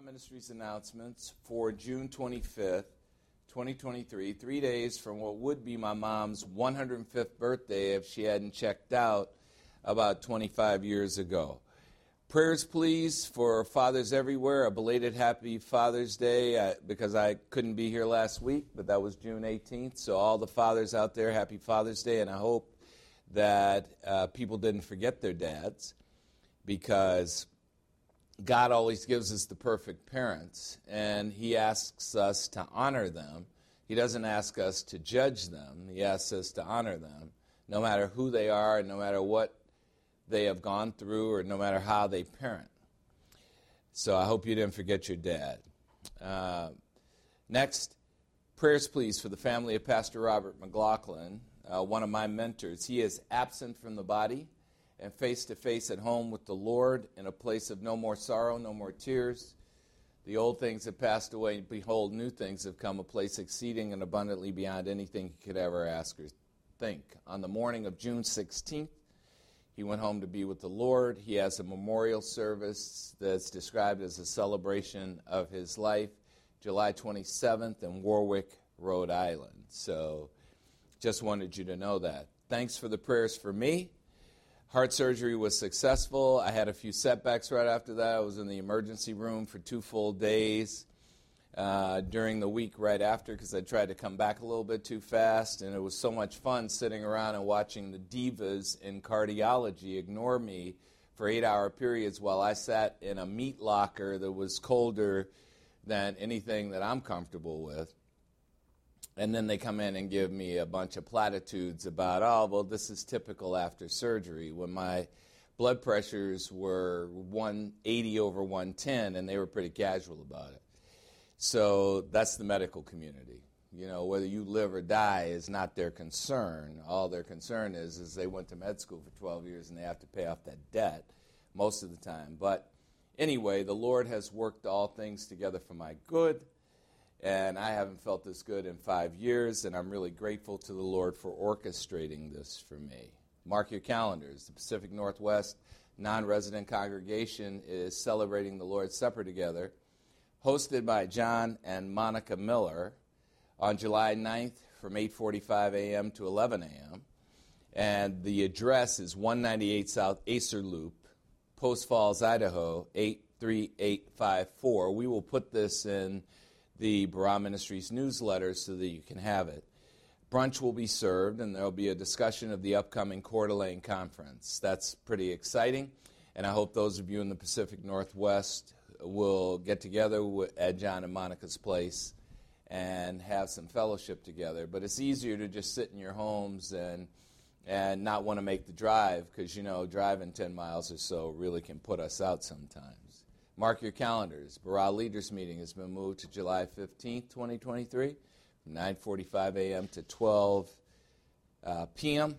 Ministries announcements for June 25th, 2023, 3 days from what would be my mom's 105th birthday if she hadn't checked out about 25 years ago. Prayers, please, for fathers everywhere. A belated happy Father's Day because I couldn't be here last week, but that was June 18th. So all the fathers out there, happy Father's Day, and I hope that people didn't forget their dads, because God always gives us the perfect parents, and he asks us to honor them. He doesn't ask us to judge them. He asks us to honor them, no matter who they are and no matter what they have gone through or no matter how they parent. So I hope you didn't forget your dad. Next, prayers please for the family of Pastor Robert McLaughlin, one of my mentors. He is absent from the body and face-to-face at home with the Lord in a place of no more sorrow, no more tears. The old things have passed away, and behold, new things have come, a place exceeding and abundantly beyond anything he could ever ask or think. On the morning of June 16th, he went home to be with the Lord. He has a memorial service that's described as a celebration of his life, July 27th in Warwick, Rhode Island. So just wanted you to know that. Thanks for the prayers for me. Heart surgery was successful. I had a few setbacks right after that. I was in the emergency room for 2 full days during the week right after, because I tried to come back a little bit too fast, and it was so much fun sitting around and watching the divas in cardiology ignore me for 8-hour periods while I sat in a meat locker that was colder than anything that I'm comfortable with. And then they come in and give me a bunch of platitudes about, oh, well, this is typical after surgery, when my blood pressures were 180 over 110, and they were pretty casual about it. So that's the medical community. You know, whether you live or die is not their concern. All their concern is they went to med school for 12 years and they have to pay off that debt most of the time. But anyway, the Lord has worked all things together for my good. And I haven't felt this good in 5 years, and I'm really grateful to the Lord for orchestrating this for me. Mark your calendars. The Pacific Northwest non-resident congregation is celebrating the Lord's Supper together, hosted by John and Monica Miller on July 9th from 8:45 a.m. to 11 a.m. And the address is 198 South Acer Loop, Post Falls, Idaho, 83854. We will put this in the Barah Ministries newsletter so that you can have it. Brunch will be served, and there will be a discussion of the upcoming Coeur d'Alene Conference. That's pretty exciting, and I hope those of you in the Pacific Northwest will get together at John and Monica's place and have some fellowship together. But it's easier to just sit in your homes and not want to make the drive, because, you know, driving 10 miles or so really can put us out sometimes. Mark your calendars. Barah Leaders Meeting has been moved to July 15th, 2023, from 9:45 a.m. to 12 p.m.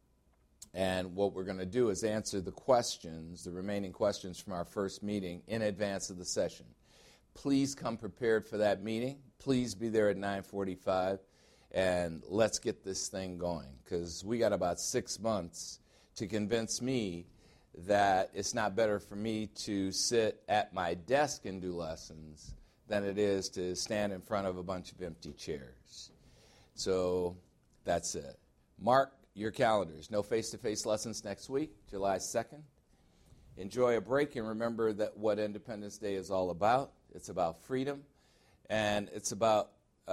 And what we're going to do is answer the questions, the remaining questions from our first meeting in advance of the session. Please come prepared for that meeting. Please be there at 9:45, and let's get this thing going, because we got about 6 months to convince me that it's not better for me to sit at my desk and do lessons than it is to stand in front of a bunch of empty chairs. So that's it. Mark your calendars. No face-to-face lessons next week, July 2nd. Enjoy a break, and remember that what Independence Day is all about. It's about freedom, and it's about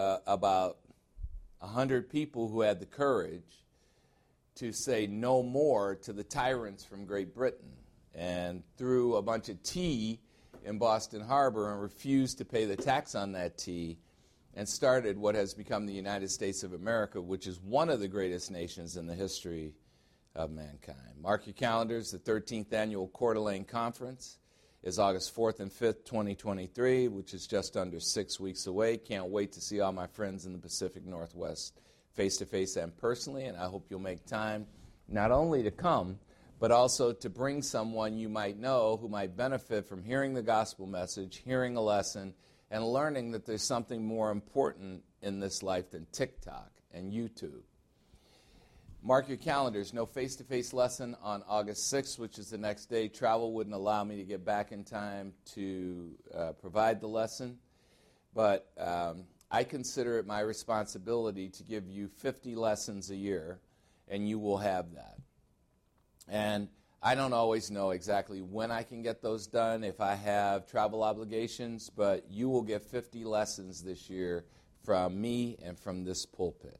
100 people who had the courage to say no more to the tyrants from Great Britain, and threw a bunch of tea in Boston Harbor and refused to pay the tax on that tea, and started what has become the United States of America, which is one of the greatest nations in the history of mankind. Mark your calendars. The 13th Annual Coeur d'Alene Conference is August 4th and 5th, 2023, which is just under 6 weeks away. Can't wait to see all my friends in the Pacific Northwest face-to-face and personally, and I hope you'll make time not only to come, but also to bring someone you might know who might benefit from hearing the gospel message, hearing a lesson, and learning that there's something more important in this life than TikTok and YouTube. Mark your calendars. No face-to-face lesson on August 6th, which is the next day. Travel wouldn't allow me to get back in time to provide the lesson. But I consider it my responsibility to give you 50 lessons a year, and you will have that. And I don't always know exactly when I can get those done if I have travel obligations, but you will get 50 lessons this year from me and from this pulpit.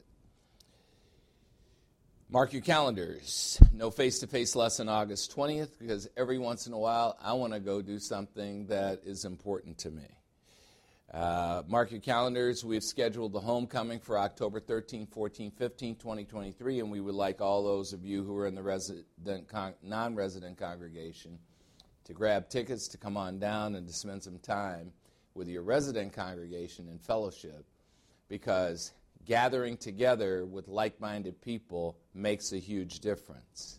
Mark your calendars. No face-to-face lesson August 20th, because every once in a while I want to go do something that is important to me. Mark your calendars. We've scheduled the homecoming for October 13, 14, 15, 2023, and we would like all those of you who are in the non-resident congregation to grab tickets to come on down and to spend some time with your resident congregation in fellowship, because gathering together with like-minded people makes a huge difference.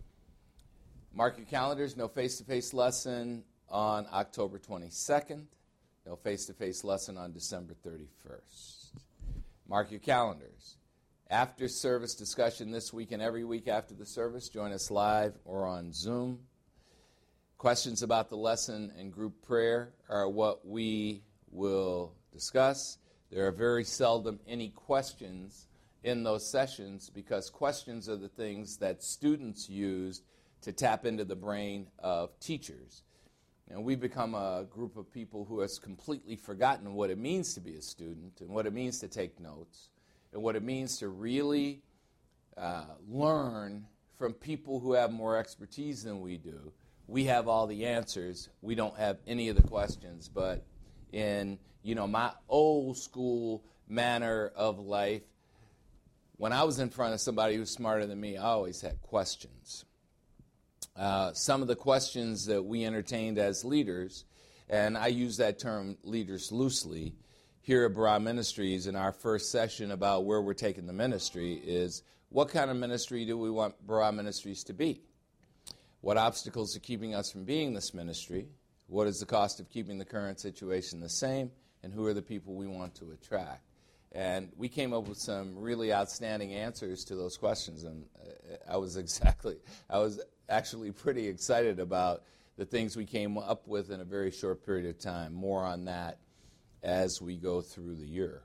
Mark your calendars. No face-to-face lesson on October 22nd. No face-to-face lesson on December 31st. Mark your calendars. After service discussion this week and every week after the service, join us live or on Zoom. Questions about the lesson and group prayer are what we will discuss. There are very seldom any questions in those sessions, because questions are the things that students use to tap into the brain of teachers. And we've become a group of people who has completely forgotten what it means to be a student and what it means to take notes and what it means to really learn from people who have more expertise than we do. We have all the answers. We don't have any of the questions, but in my old school manner of life, when I was in front of somebody who's smarter than me, I always had questions. Some of the questions that we entertained as leaders, and I use that term leaders loosely, here at Barah Ministries in our first session about where we're taking the ministry is, what kind of ministry do we want Barah Ministries to be? What obstacles are keeping us from being this ministry? What is the cost of keeping the current situation the same? And who are the people we want to attract? And we came up with some really outstanding answers to those questions. And I was actually pretty excited about the things we came up with in a very short period of time. More on that as we go through the year.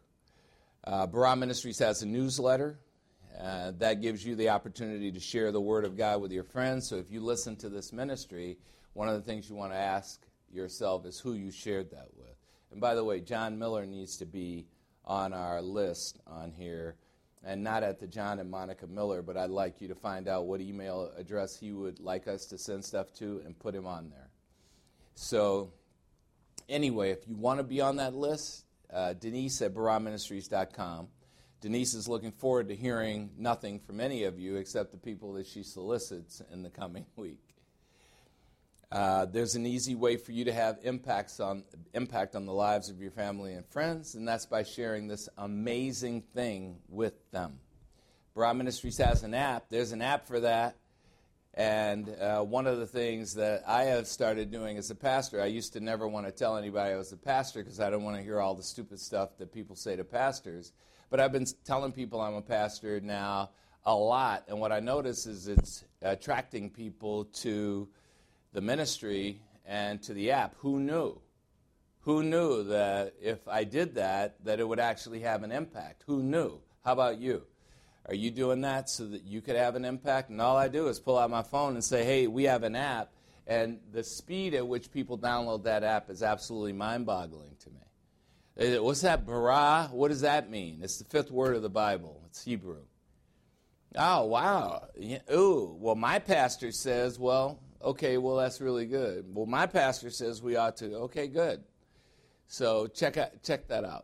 Barah Ministries has a newsletter. That gives you the opportunity to share the Word of God with your friends. So if you listen to this ministry, one of the things you want to ask yourself is who you shared that with. And by the way, John Miller needs to be on our list on here, and not at the John and Monica Miller, but I'd like you to find out what email address he would like us to send stuff to and put him on there. So anyway, if you want to be on that list, Denise at barahministries.com. Denise is looking forward to hearing nothing from any of you except the people that she solicits in the coming week. There's an easy way for you to have impact on the lives of your family and friends, and that's by sharing this amazing thing with them. Barah Ministries has an app. There's an app for that. And one of the things that I have started doing as a pastor, I used to never want to tell anybody I was a pastor because I don't want to hear all the stupid stuff that people say to pastors. But I've been telling people I'm a pastor now a lot, and what I notice is it's attracting people to the ministry and to the app. Who knew? Who knew that if I did that it would actually have an impact? Who knew? How about you? Are you doing that so that you could have an impact? And all I do is pull out my phone and say, hey, we have an app. And the speed at which people download that app is absolutely mind-boggling to me. What's that, Barah? What does that mean? It's the fifth word of the Bible. It's Hebrew. Oh, wow. Ooh, well, my pastor says, okay, that's really good. Well, my pastor says we ought to. Okay, good. So check that out.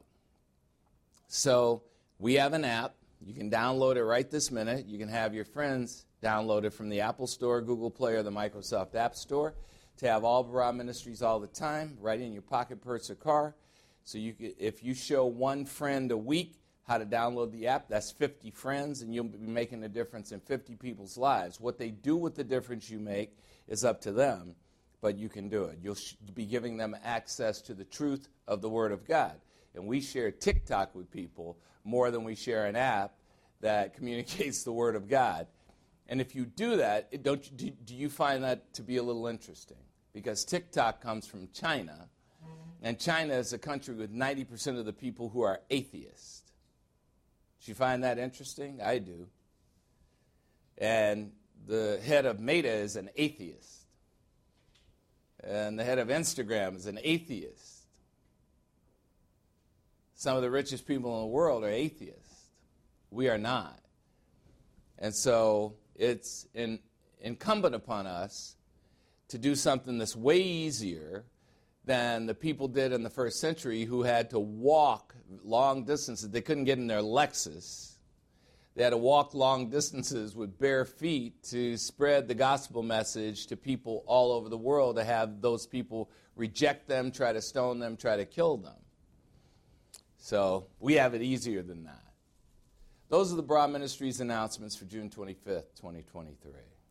So we have an app. You can download it right this minute. You can have your friends download it from the Apple Store, Google Play, or the Microsoft App Store to have all Barah Ministries all the time, right in your pocket, purse, or car. So if you show one friend a week how to download the app, that's 50 friends, and you'll be making a difference in 50 people's lives. What they do with the difference you make is up to them, but you can do it. You'll be giving them access to the truth of the Word of God. And we share TikTok with people more than we share an app that communicates the Word of God. And if you do that, do you find that to be a little interesting? Because TikTok comes from China, and China is a country with 90% of the people who are atheists. Do you find that interesting? I do. And the head of Meta is an atheist. And the head of Instagram is an atheist. Some of the richest people in the world are atheists. We are not. And so it's incumbent upon us to do something that's way easier than the people did in the first century who had to walk long distances. They couldn't get in their Lexus. They had to walk long distances with bare feet to spread the gospel message to people all over the world, to have those people reject them, try to stone them, try to kill them. So we have it easier than that. Those are the Broad Ministries announcements for June 25th, 2023.